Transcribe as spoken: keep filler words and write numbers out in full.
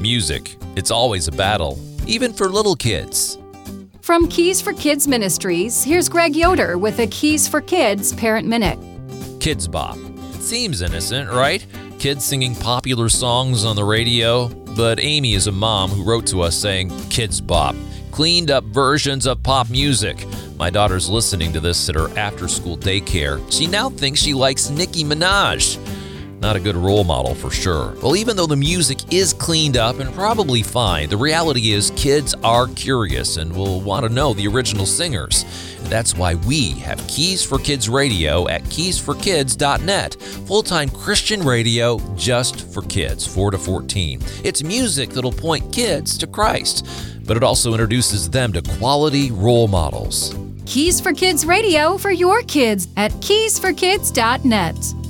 Music, it's always a battle, even for little kids. From Keys for Kids Ministries, here's Greg Yoder with a Keys for Kids Parent Minute. Kids Bop. It seems innocent, right? Kids singing popular songs on the radio. But Amy is a mom who wrote to us saying, Kids Bop. Cleaned up versions of pop music. My daughter's listening to this at her after-school daycare. She now thinks she likes Nicki Minaj. Not a good role model for sure. Well, even though the music is cleaned up and probably fine, the reality is kids are curious and will want to know the original singers. And that's why we have Keys for Kids Radio at keys for kids dot net. Full-time Christian radio just for kids, four to fourteen. It's music that'll point kids to Christ, but it also introduces them to quality role models. Keys for Kids Radio for your kids at keys for kids dot net.